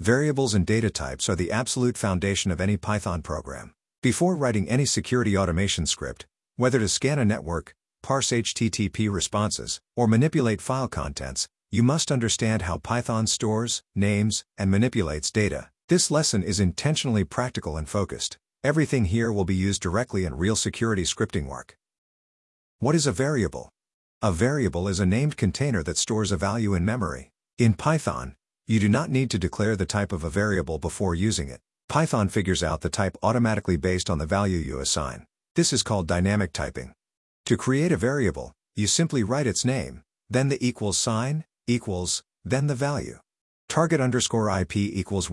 Variables and data types are the absolute foundation of any Python program. Before writing any security automation script, whether to scan a network, parse HTTP responses, or manipulate file contents, you must understand how Python stores, names, and manipulates data. This lesson is intentionally practical and focused. Everything here will be used directly in real security scripting work. What is a variable? A variable is a named container that stores a value in memory. In Python, you do not need to declare the type of a variable before using it. Python figures out the type automatically based on the value you assign. This is called dynamic typing. To create a variable, you simply write its name, then the equals sign, equals, then the value. Target_IP equals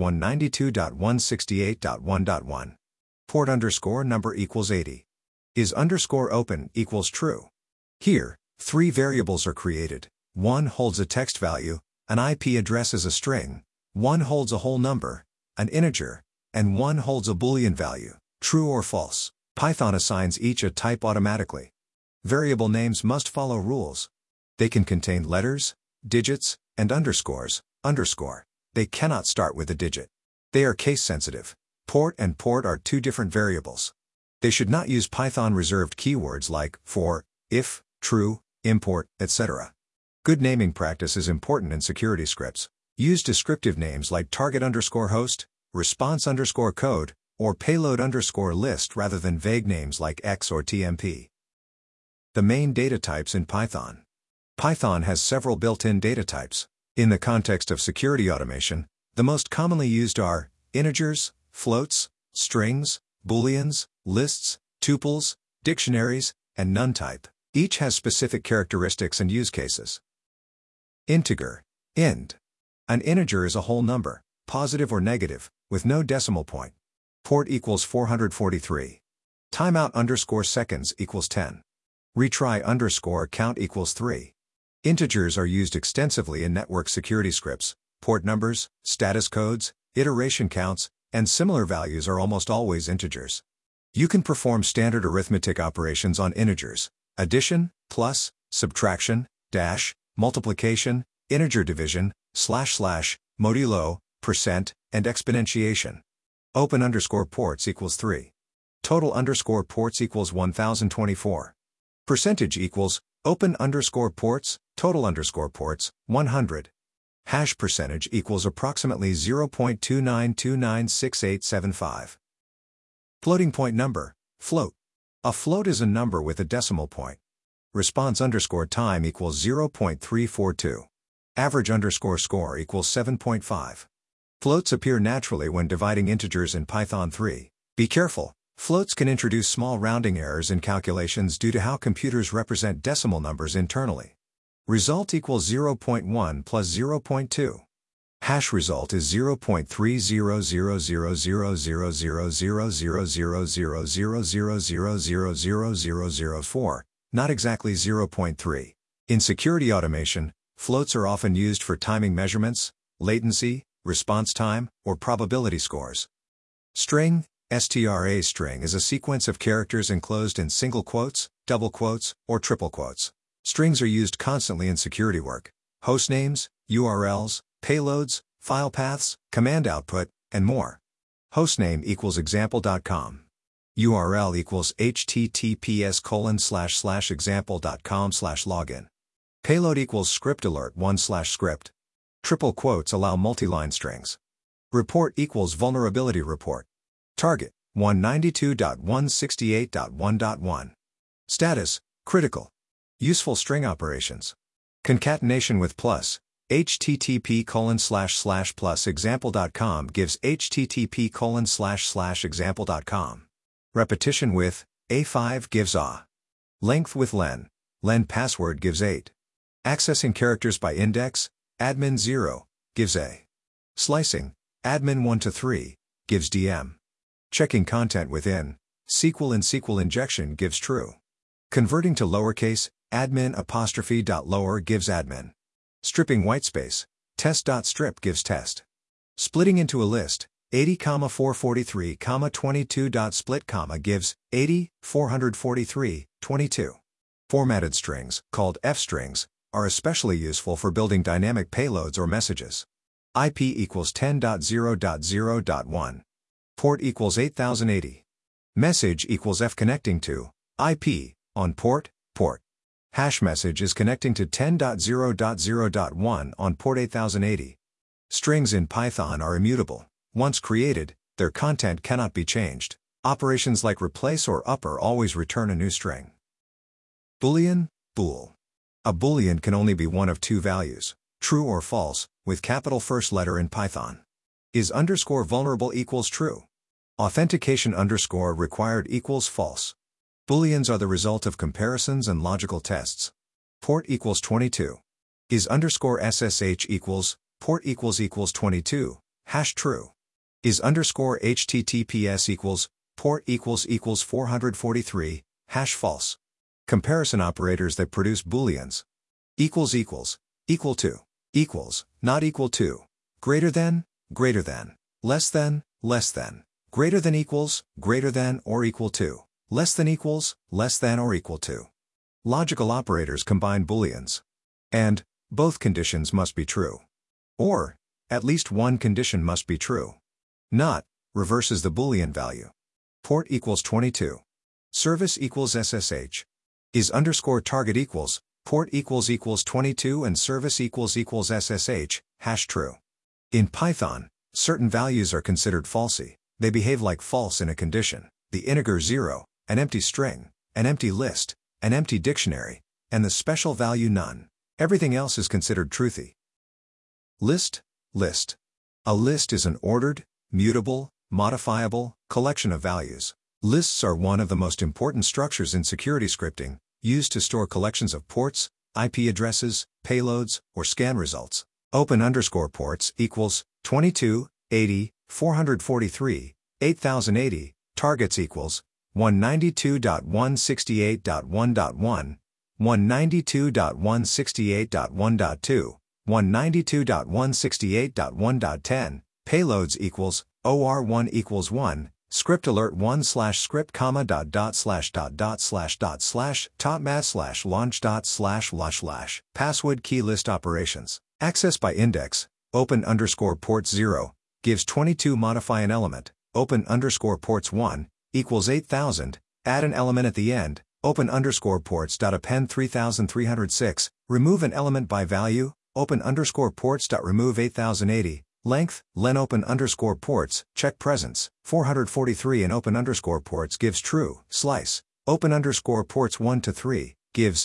192.168.1.1. Port_number equals 80. Is _open equals true. Here, three variables are created. One holds a text value, an IP address as a string, one holds a whole number, an integer, and one holds a Boolean value, true or false. Python assigns each a type automatically. Variable names must follow rules. They can contain letters, digits, and underscores, underscore. They cannot start with a digit. They are case-sensitive. Port and port are two different variables. They should not use Python-reserved keywords like for, if, true, import, etc. Good naming practice is important in security scripts. Use descriptive names like target_host, response_code, or payload_list rather than vague names like X or TMP. The main data types in Python. Python has several built-in data types. In the context of security automation, the most commonly used are integers, floats, strings, booleans, lists, tuples, dictionaries, and none type. Each has specific characteristics and use cases. Integer, int. An integer is a whole number, positive or negative, with no decimal point. Port equals 443. Timeout_seconds equals 10. Retry_count equals 3. Integers are used extensively in network security scripts. Port numbers, status codes, iteration counts, and similar values are almost always integers. You can perform standard arithmetic operations on integers: addition, plus, subtraction, dash, multiplication, integer division, // modulo, percent, and exponentiation. Open_ports equals 3. Total_ports equals 1024. Percentage equals open_ports, total_ports, 100. Hash percentage equals approximately 0.29296875. Floating point number, float. A float is a number with a decimal point. Response_time equals 0.342. Average_score equals 7.5. Floats appear naturally when dividing integers in Python 3. Be careful, floats can introduce small rounding errors in calculations due to how computers represent decimal numbers internally. Result equals 0.1 plus 0.2. Hash result is 0.3000000000000000004, not exactly 0.3. In security automation, floats are often used for timing measurements, latency, response time, or probability scores. String, STRA string is a sequence of characters enclosed in single quotes, double quotes, or triple quotes. Strings are used constantly in security work. Hostnames, URLs, payloads, file paths, command output, and more. Hostname equals example.com. URL equals https://example.com/login. Payload equals script alert 1/script. Triple quotes allow multi-line strings. Report equals vulnerability report. Target, 192.168.1.1. Status, critical. Useful string operations. Concatenation with plus. http://plus example.com gives http://example.com. Repetition with a5 gives a. Length with len. Len password gives 8. Accessing characters by index, admin 0, gives a. Slicing, admin 1 to 3, gives dm. Checking content within, SQL in SQL injection gives true. Converting to lowercase, admin''.lower gives admin. Stripping whitespace, test.strip gives test. Splitting into a list, 80,443,22.split, gives 80,443,22. Formatted strings, called f-strings, are especially useful for building dynamic payloads or messages. IP equals 10.0.0.1. Port equals 8080. Message equals F connecting to IP on port. Hash message is connecting to 10.0.0.1 on port 8080. Strings in Python are immutable. Once created, their content cannot be changed. Operations like replace or upper always return a new string. Boolean, bool. A boolean can only be one of two values, true or false, with capital first letter in Python. Is underscore vulnerable equals true. Authentication underscore required equals false. Booleans are the result of comparisons and logical tests. Port equals 22. Is underscore SSH equals, port equals 22, hash true. Is underscore HTTPS equals, port equals 443, hash false. Comparison operators that produce booleans. Equals, equal to, equals, not equal to, greater than, less than, greater than or equal to, less than or equal to. Logical operators combine booleans. And, both conditions must be true. Or, at least one condition must be true. Not, reverses the boolean value. Port equals 22. Service equals SSH. Is underscore target equals, port equals 22 and service equals SSH, hash true. In Python, certain values are considered falsy. They behave like false in a condition: the integer 0, an empty string, an empty list, an empty dictionary, and the special value none. Everything else is considered truthy. List. A list is an ordered, mutable, modifiable collection of values. Lists are one of the most important structures in security scripting, used to store collections of ports, IP addresses, payloads, or scan results. Open underscore ports equals 22, 80, 443, 8080, targets equals 192.168.1.1, 192.168.1.2, 192.168.1.10, payloads equals OR1 equals 1, script alert 1 / script comma // topmath / launch // password key list operations. Access by index, open underscore ports 0, gives 22 modify an element, open underscore ports 1, equals 8000, add an element at the end, open underscore ports append 3306, remove an element by value, open underscore ports remove 8080, length, len open underscore ports, check presence, 443 and open underscore ports gives true, slice, open underscore ports 1 to 3, gives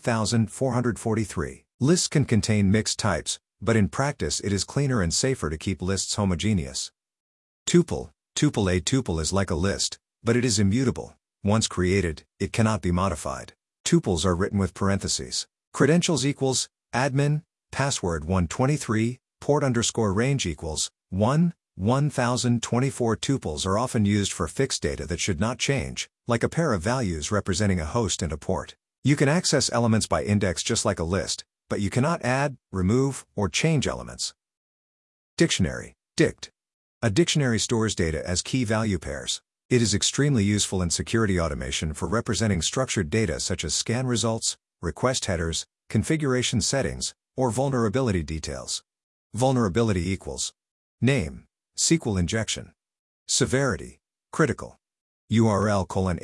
8443. Lists can contain mixed types, but in practice it is cleaner and safer to keep lists homogeneous. Tuple. A tuple is like a list, but it is immutable. Once created, it cannot be modified. Tuples are written with parentheses. Credentials equals, admin, password 123, port underscore range equals, 1, 1024. Tuples are often used for fixed data that should not change, like a pair of values representing a host and a port. You can access elements by index just like a list, but you cannot add, remove, or change elements. Dictionary, dict. A dictionary stores data as key-value pairs. It is extremely useful in security automation for representing structured data such as scan results, request headers, configuration settings, or vulnerability details. Vulnerability equals name, SQL injection. Severity, critical. URL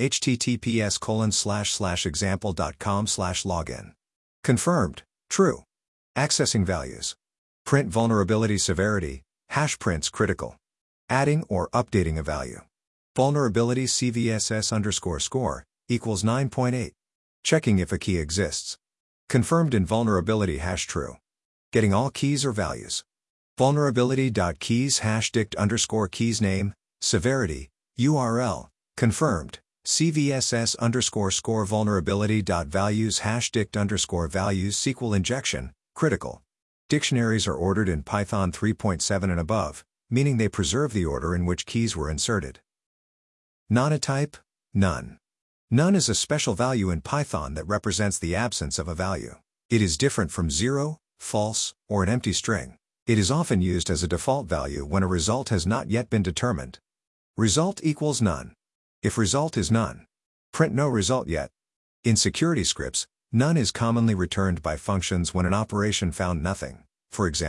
https://example.com/login. Confirmed, true. Accessing values. Print vulnerability severity, hash prints critical. Adding or updating a value. Vulnerability CVSS_score equals 9.8. Checking if a key exists. Confirmed in vulnerability hash true. Getting all keys or values. Vulnerability.keys #dict_keys name, severity, URL, confirmed, CVSS_score vulnerability.values #dict_values SQL injection, critical. Dictionaries are ordered in Python 3.7 and above, meaning they preserve the order in which keys were inserted. Nonatype, none. None is a special value in Python that represents the absence of a value. It is different from 0, false, or an empty string. It is often used as a default value when a result has not yet been determined. Result equals none. If result is none, print no result yet. In security scripts, none is commonly returned by functions when an operation found nothing. For example,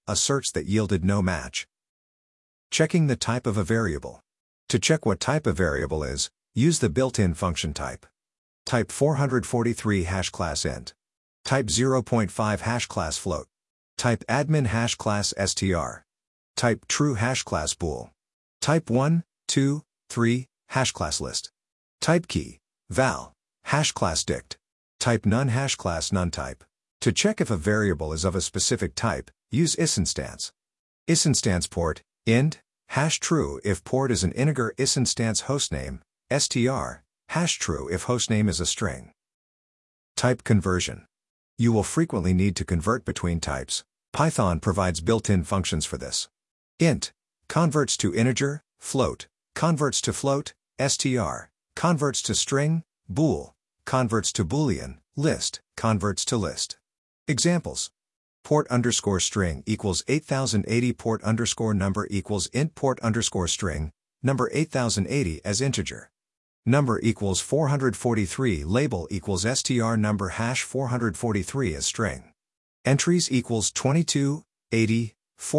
a search that yielded no match. Checking the type of a variable. To check what type a variable is, use the built-in function type. Type 443 hash class int. Type 0.5 hash class float. Type admin hash class str. Type true hash class bool. Type 1, 2, 3 hash class list. Type key val hash class dict. Type none hash class none type. To check if a variable is of a specific type, use isinstance. Isinstance port int hash true if port is an integer. Isinstance hostname str hash true if hostname is a string. Type conversion. You will frequently need to convert between types. Python provides built-in functions for this. Int converts to integer, float converts to float, str converts to string, bool converts to boolean, list converts to list. Examples: port underscore string equals 8080, port underscore number equals int, port underscore string, number 8080 as integer. Number equals 443, label equals str number hash 443 as string. Entries equals 22, 80,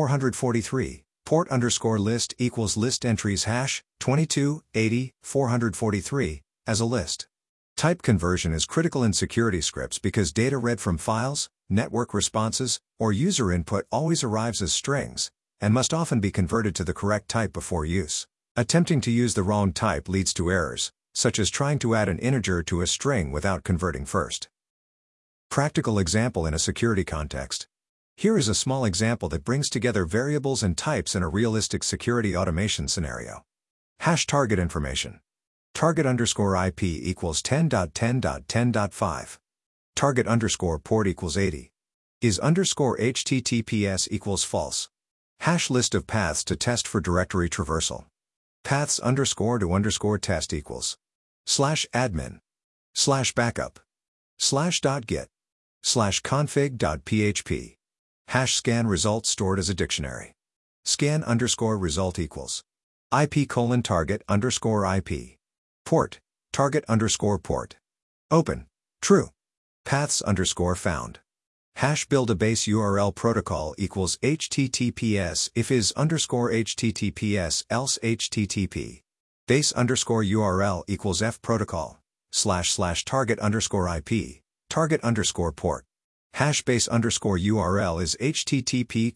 443, port underscore list equals list entries hash 22, 80, 443 as a list. Type conversion is critical in security scripts because data read from files, network responses, or user input always arrives as strings, and must often be converted to the correct type before use. Attempting to use the wrong type leads to errors, such as trying to add an integer to a string without converting first. Practical example in a security context. Here is a small example that brings together variables and types in a realistic security automation scenario. Hash target information. Target underscore IP equals 10.10.10.5. Target underscore port equals 80. Is underscore HTTPS equals false. Hash list of paths to test for directory traversal. Paths underscore to underscore test equals /admin /backup /.git /config.php. Hash scan result stored as a dictionary. Scan underscore result equals IP target underscore IP. Port target underscore port. Open true. Paths underscore found. Hash build a base URL protocol equals HTTPS if is underscore HTTPS else HTTP. Base underscore URL equals F protocol / target underscore IP target underscore port. Hash base underscore URL is HTTP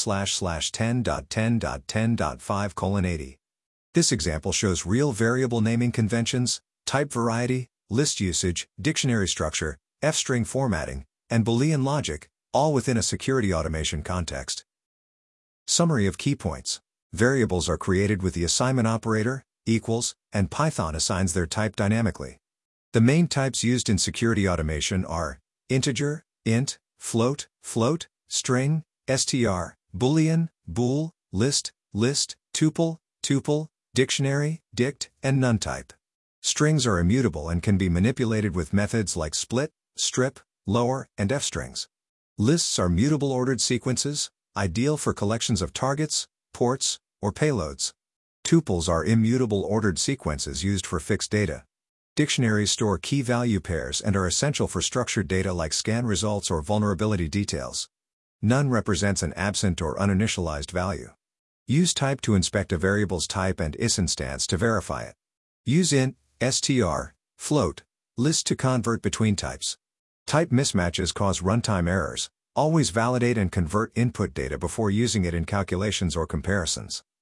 ://10.10.10.5:80. This example shows real variable naming conventions, type variety, list usage, dictionary structure, F-string formatting, and Boolean logic, all within a security automation context. Summary of key points. Variables are created with the assignment operator, equals, and Python assigns their type dynamically. The main types used in security automation are integer, int, float, float, string, str, boolean, bool, list, list, tuple, tuple, dictionary, dict, and none type. Strings are immutable and can be manipulated with methods like split, strip, lower, and f-strings. Lists are mutable ordered sequences, ideal for collections of targets, ports, or payloads. Tuples are immutable ordered sequences used for fixed data. Dictionaries store key-value pairs and are essential for structured data like scan results or vulnerability details. None represents an absent or uninitialized value. Use type to inspect a variable's type and isinstance to verify it. Use int, str, float, list to convert between types. Type mismatches cause runtime errors. Always validate and convert input data before using it in calculations or comparisons.